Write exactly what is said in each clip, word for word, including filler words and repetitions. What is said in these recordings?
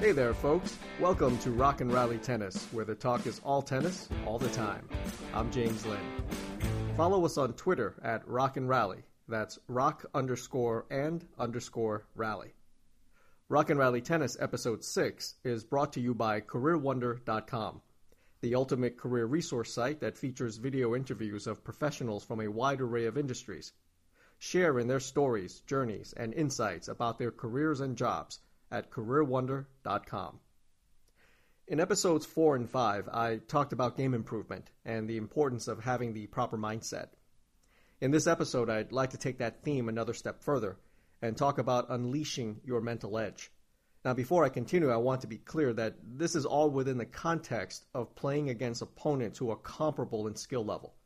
Hey there, folks. Welcome to Rock and Rally Tennis, where the talk is all tennis, all the time. I'm James Lynn. Follow us on Twitter at Rock and Rally. That's rock underscore and underscore rally. Rock and Rally Tennis Episode six is brought to you by career wonder dot com, the ultimate career resource site that features video interviews of professionals from a wide array of industries. Share in their stories, journeys, and insights about their careers and jobs at career wonder dot com. In episodes four and five, I talked about game improvement and the importance of having the proper mindset. In this episode, I'd like to take that theme another step further and talk about unleashing your mental edge. Now, before I continue, I want to be clear that this is all within the context of playing against opponents who are comparable in skill level.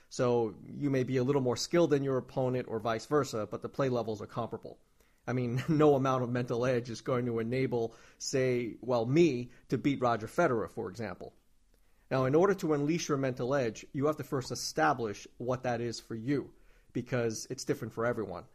So you may be a little more skilled than your opponent or vice versa, but the play levels are comparable. I mean, no amount of mental edge is going to enable, say, well, me to beat Roger Federer, for example. Now, in order to unleash your mental edge, you have to first establish what that is for you, because it's different for everyone.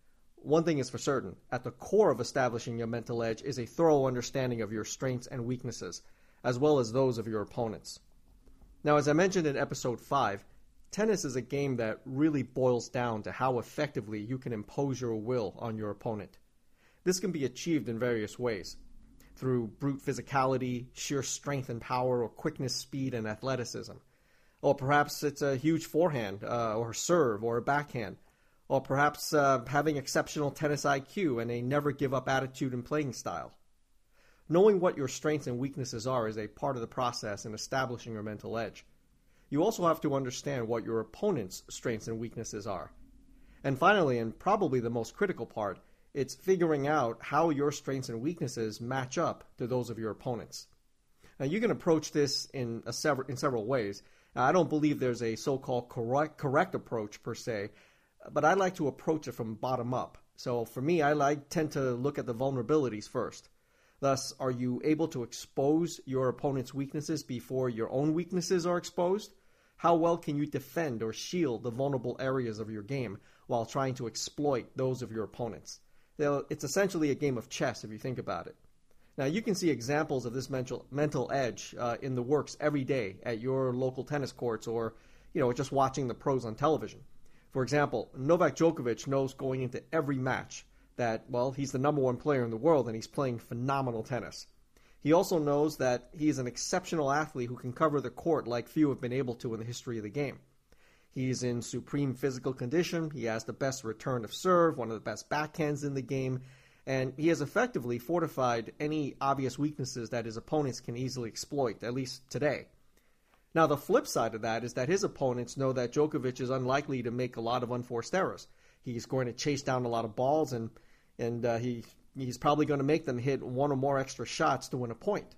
One thing is for certain, at the core of establishing your mental edge is a thorough understanding of your strengths and weaknesses, as well as those of your opponents. Now, as I mentioned in episode five, tennis is a game that really boils down to how effectively you can impose your will on your opponent. This can be achieved in various ways, through brute physicality, sheer strength and power, or quickness, speed, and athleticism. Or perhaps it's a huge forehand, uh, or serve, or a backhand. Or perhaps uh, having exceptional tennis I Q and a never-give-up attitude and playing style. Knowing what your strengths and weaknesses are is a part of the process in establishing your mental edge. You also have to understand what your opponent's strengths and weaknesses are. And finally, and probably the most critical part, it's figuring out how your strengths and weaknesses match up to those of your opponents. Now, you can approach this in, a sever- in several ways. Now, I don't believe there's a so-called correct, correct approach per se, but I like to approach it from bottom up. So for me, I like tend to look at the vulnerabilities first. Thus, are you able to expose your opponent's weaknesses before your own weaknesses are exposed? How well can you defend or shield the vulnerable areas of your game while trying to exploit those of your opponents? It's essentially a game of chess if you think about it. Now, you can see examples of this mental mental edge uh, in the works every day at your local tennis courts or, you know, just watching the pros on television. For example, Novak Djokovic knows going into every match that, well, he's the number one player in the world and he's playing phenomenal tennis. He also knows that he is an exceptional athlete who can cover the court like few have been able to in the history of the game. He's in supreme physical condition, he has the best return of serve, one of the best backhands in the game, and he has effectively fortified any obvious weaknesses that his opponents can easily exploit, at least today. Now, the flip side of that is that his opponents know that Djokovic is unlikely to make a lot of unforced errors. He's going to chase down a lot of balls, and and uh, he... he's probably going to make them hit one or more extra shots to win a point.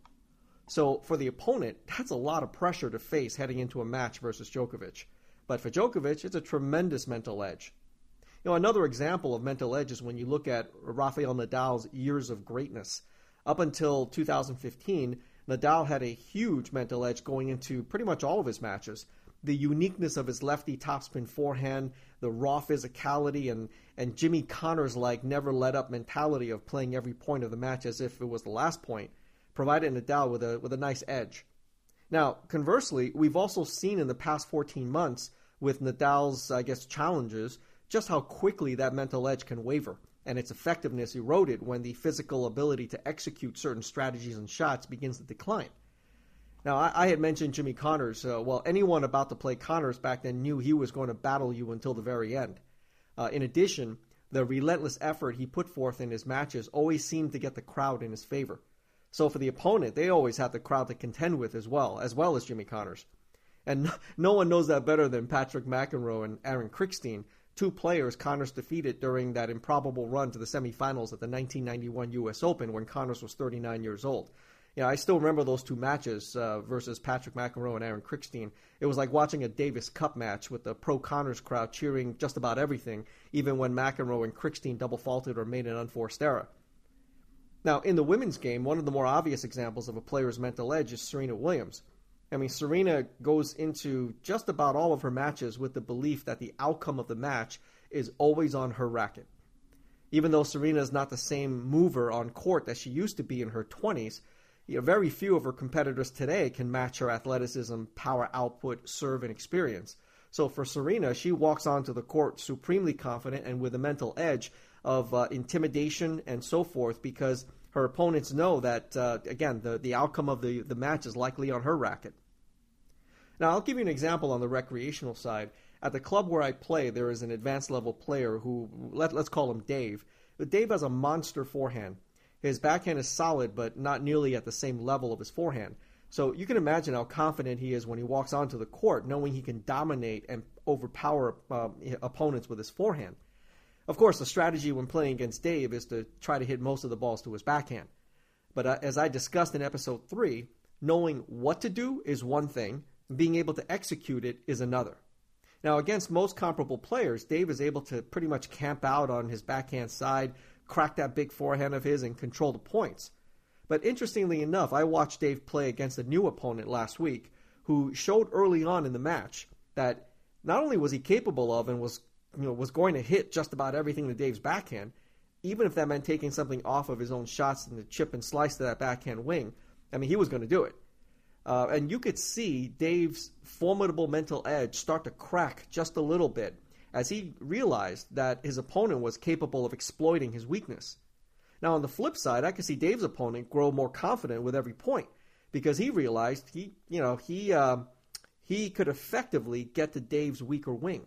So for the opponent, that's a lot of pressure to face heading into a match versus Djokovic. But for Djokovic, it's a tremendous mental edge. You know, another example of mental edge is when you look at Rafael Nadal's years of greatness. Up until two thousand fifteen, Nadal had a huge mental edge going into pretty much all of his matches. The uniqueness of his lefty topspin forehand, the raw physicality, and, and Jimmy Connors-like never-let-up mentality of playing every point of the match as if it was the last point, provided Nadal with a with a nice edge. Now, conversely, we've also seen in the past fourteen months with Nadal's, I guess, challenges, just how quickly that mental edge can waver, and its effectiveness eroded when the physical ability to execute certain strategies and shots begins to decline. Now, I, I had mentioned Jimmy Connors. Uh, well, anyone about to play Connors back then knew he was going to battle you until the very end. Uh, in addition, the relentless effort he put forth in his matches always seemed to get the crowd in his favor. So for the opponent, they always had the crowd to contend with as well, as well as Jimmy Connors. And no, no one knows that better than Patrick McEnroe and Aaron Krickstein, two players Connors defeated during that improbable run to the semifinals at the nineteen ninety-one U S Open when Connors was thirty-nine years old. Yeah, I still remember those two matches uh, versus Patrick McEnroe and Aaron Krickstein. It was like watching a Davis Cup match with the pro-Connors crowd cheering just about everything, even when McEnroe and Krickstein double-faulted or made an unforced error. Now, in the women's game, one of the more obvious examples of a player's mental edge is Serena Williams. I mean, Serena goes into just about all of her matches with the belief that the outcome of the match is always on her racket. Even though Serena is not the same mover on court that she used to be in her twenties, you know, very few of her competitors today can match her athleticism, power output, serve, and experience. So for Serena, she walks onto the court supremely confident and with a mental edge of uh, intimidation and so forth, because her opponents know that, uh, again, the, the outcome of the, the match is likely on her racket. Now, I'll give you an example on the recreational side. At the club where I play, there is an advanced level player who, let, let's call him Dave. But Dave has a monster forehand. His backhand is solid, but not nearly at the same level of his forehand. So you can imagine how confident he is when he walks onto the court, knowing he can dominate and overpower uh, opponents with his forehand. Of course, the strategy when playing against Dave is to try to hit most of the balls to his backhand. But uh, as I discussed in episode three, knowing what to do is one thing, being able to execute it is another. Now, against most comparable players, Dave is able to pretty much camp out on his backhand side, crack that big forehand of his, and control the points. But interestingly enough, I watched Dave play against a new opponent last week who showed early on in the match that not only was he capable of and was, you know, was going to hit just about everything to Dave's backhand, even if that meant taking something off of his own shots and the chip and slice to that backhand wing, I mean, he was going to do it. Uh, and you could see Dave's formidable mental edge start to crack just a little bit as he realized that his opponent was capable of exploiting his weakness. Now, on the flip side, I could see Dave's opponent grow more confident with every point because he realized he, you know, he uh, he could effectively get to Dave's weaker wing.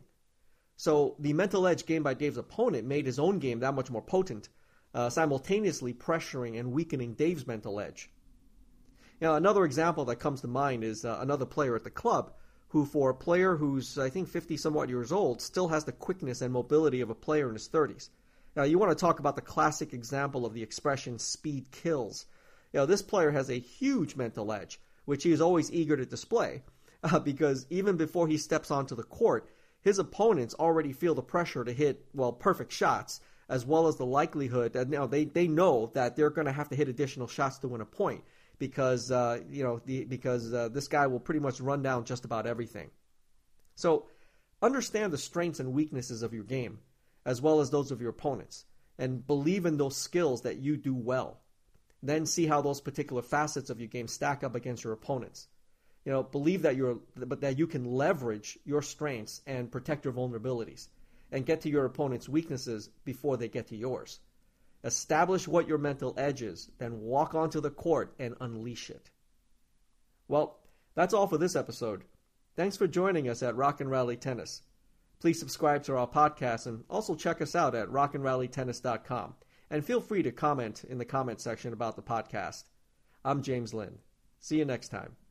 So the mental edge gained by Dave's opponent made his own game that much more potent, uh, simultaneously pressuring and weakening Dave's mental edge. Now, another example that comes to mind is uh, another player at the club who, for a player who's, I think, fifty-somewhat years old, still has the quickness and mobility of a player in his thirties. Now, you want to talk about the classic example of the expression speed kills. You know, this player has a huge mental edge, which he is always eager to display, uh, because even before he steps onto the court, his opponents already feel the pressure to hit, well, perfect shots, as well as the likelihood that, you know, they, they know that they're going to have to hit additional shots to win a point. Because uh, you know the, because uh, this guy will pretty much run down just about everything. So understand the strengths and weaknesses of your game, as well as those of your opponents, and believe in those skills that you do well. Then see how those particular facets of your game stack up against your opponents. You know, believe that you're but that you can leverage your strengths and protect your vulnerabilities, and get to your opponent's weaknesses before they get to yours. Establish what your mental edge is, then walk onto the court and unleash it. Well, that's all for this episode. Thanks for joining us at Rock and Rally Tennis. Please subscribe to our podcast and also check us out at rock and rally tennis dot com. And feel free to comment in the comment section about the podcast. I'm James Lynn. See you next time.